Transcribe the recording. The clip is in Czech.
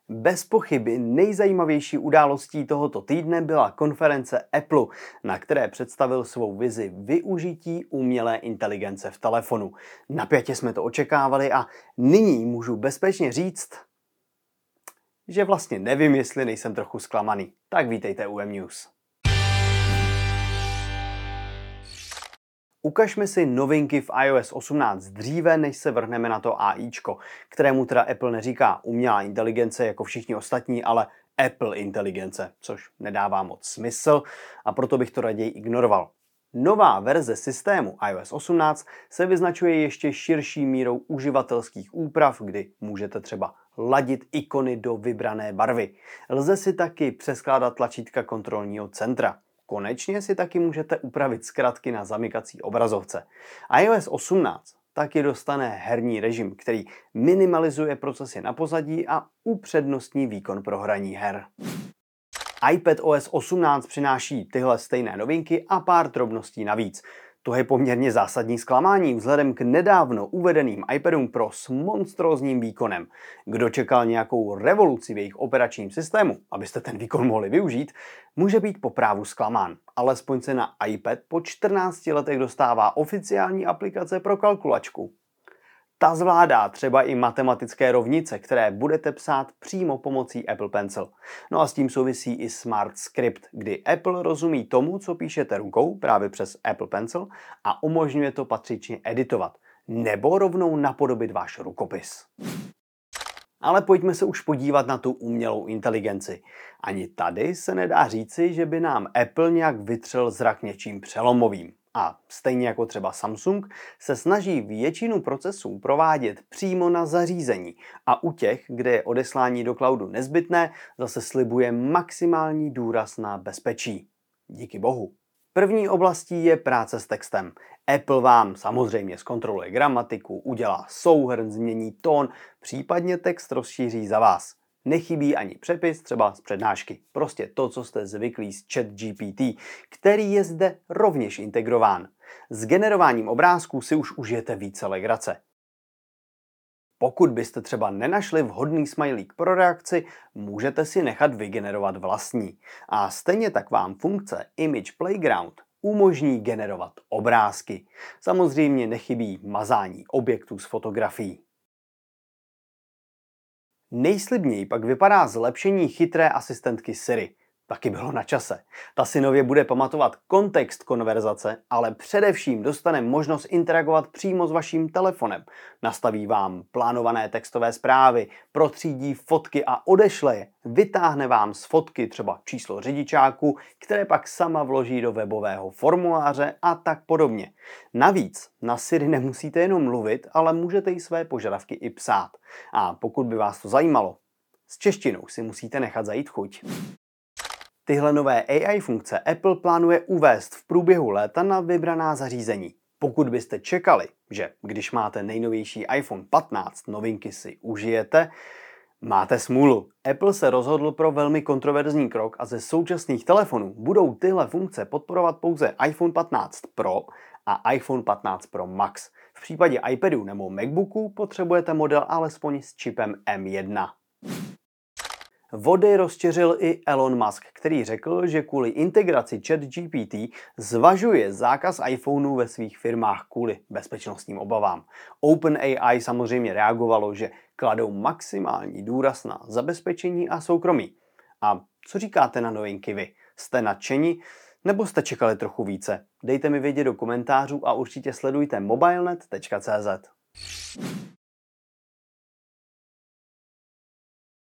Bez pochyby nejzajímavější událostí tohoto týdne byla konference Apple, na které představil svou vizi využití umělé inteligence v telefonu. Napjatě jsme to očekávali a nyní můžu bezpečně říct, že vlastně nevím, jestli nejsem trochu zklamaný. Tak vítejte u M-News. Ukažme si novinky v iOS 18 dříve, než se vrhneme na to AIčko, kterému teda Apple neříká umělá inteligence jako všichni ostatní, ale Apple inteligence, což nedává moc smysl a proto bych to raději ignoroval. Nová verze systému iOS 18 se vyznačuje ještě širší mírou uživatelských úprav, kdy můžete třeba ladit ikony do vybrané barvy. Lze si taky přeskládat tlačítka kontrolního centra. Konečně si taky můžete upravit zkratky na zamykací obrazovce. iOS 18 taky dostane herní režim, který minimalizuje procesy na pozadí a upřednostní výkon pro hraní her. iPadOS 18 přináší tyhle stejné novinky a pár drobností navíc. To je poměrně zásadní zklamání vzhledem k nedávno uvedeným iPadům Pro s monstrózním výkonem. Kdo čekal nějakou revoluci v jejich operačním systému, abyste ten výkon mohli využít, může být po právu zklamán. Alespoň se na iPad po 14 letech dostává oficiální aplikace pro kalkulačku. Ta zvládá třeba i matematické rovnice, které budete psát přímo pomocí Apple Pencil. No a s tím souvisí i Smart Script, kdy Apple rozumí tomu, co píšete rukou právě přes Apple Pencil a umožňuje to patřičně editovat, nebo rovnou napodobit váš rukopis. Ale pojďme se už podívat na tu umělou inteligenci. Ani tady se nedá říci, že by nám Apple nějak vytřel zrak něčím přelomovým. A stejně jako třeba Samsung se snaží většinu procesů provádět přímo na zařízení a u těch, kde je odeslání do cloudu nezbytné, zase slibuje maximální důraz na bezpečí. Díky bohu. První oblastí je práce s textem. Apple vám samozřejmě zkontroluje gramatiku, udělá souhrn, změní tón, případně text rozšíří za vás. Nechybí ani přepis, třeba z přednášky. Prostě to, co jste zvyklí z ChatGPT, který je zde rovněž integrován. S generováním obrázků si už užijete více legrace. Pokud byste třeba nenašli vhodný smajlík pro reakci, můžete si nechat vygenerovat vlastní. A stejně tak vám funkce Image Playground umožní generovat obrázky. Samozřejmě nechybí mazání objektů z fotografií. Nejslibněji pak vypadá zlepšení chytré asistentky Siri. Taky bylo na čase. Ta si nově bude pamatovat kontext konverzace, ale především dostane možnost interagovat přímo s vaším telefonem. Nastaví vám plánované textové zprávy, protřídí fotky a odešle je. Vytáhne vám z fotky třeba číslo řidičáku, které pak sama vloží do webového formuláře a tak podobně. Navíc na Siri nemusíte jenom mluvit, ale můžete jí své požadavky i psát. A pokud by vás to zajímalo, s češtinou si musíte nechat zajít chuť. Tyhle nové AI funkce Apple plánuje uvést v průběhu léta na vybraná zařízení. Pokud byste čekali, že když máte nejnovější iPhone 15 novinky si užijete, máte smůlu. Apple se rozhodl pro velmi kontroverzní krok a ze současných telefonů budou tyhle funkce podporovat pouze iPhone 15 Pro a iPhone 15 Pro Max. V případě iPadu nebo MacBooku potřebujete model alespoň s čipem M1. Vody rozčeřil i Elon Musk, který řekl, že kvůli integraci ChatGPT zvažuje zákaz iPhoneů ve svých firmách kvůli bezpečnostním obavám. OpenAI samozřejmě reagovalo, že kladou maximální důraz na zabezpečení a soukromí. A co říkáte na novinky vy? Jste nadšeni? Nebo jste čekali trochu více? Dejte mi vědět do komentářů a určitě sledujte mobilenet.cz.